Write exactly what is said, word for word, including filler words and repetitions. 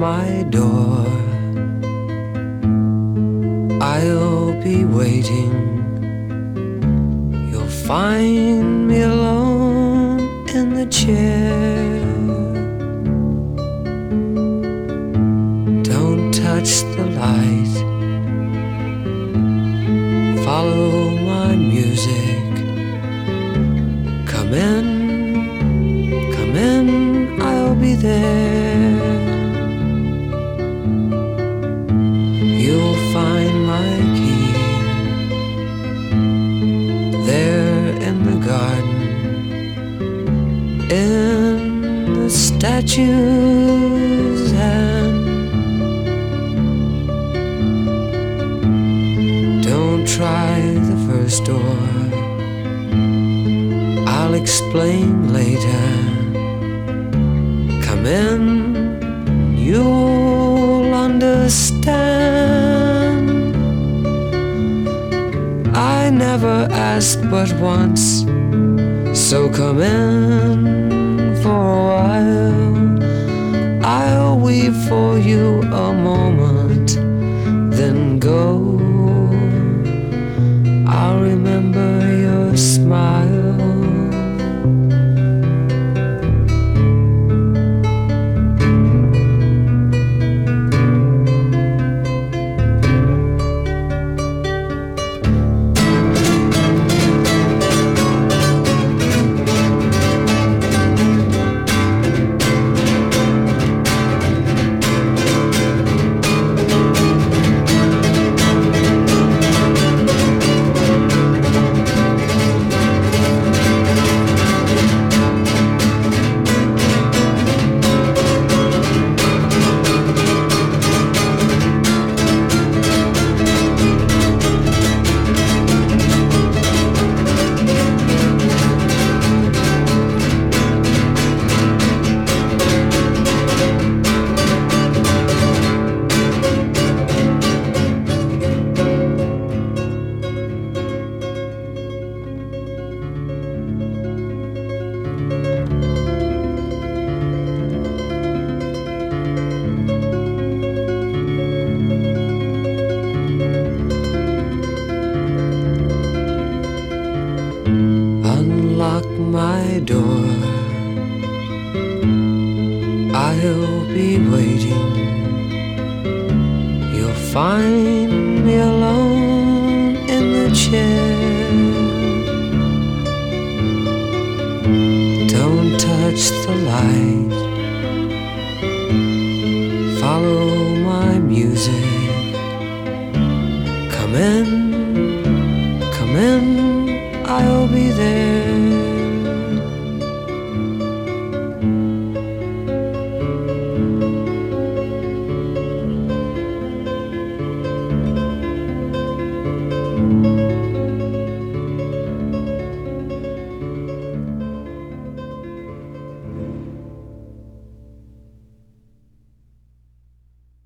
my door. I'll be waiting. You'll find me alone in the chair. Don't touch the light. Follow my music. Come in, come in, I'll be there. You'll find my key there in the garden, in the statue's hand. Don't try the first door, I'll explain later. Come in, you'll understand. I never asked but once, so come in for a while. I'll weep for you a moment, then go. I'll remember your smile. Unlock my door. I'll be waiting. You'll find me alone in the chair. Don't touch the light. Follow my music. Come in, come in, I'll be there.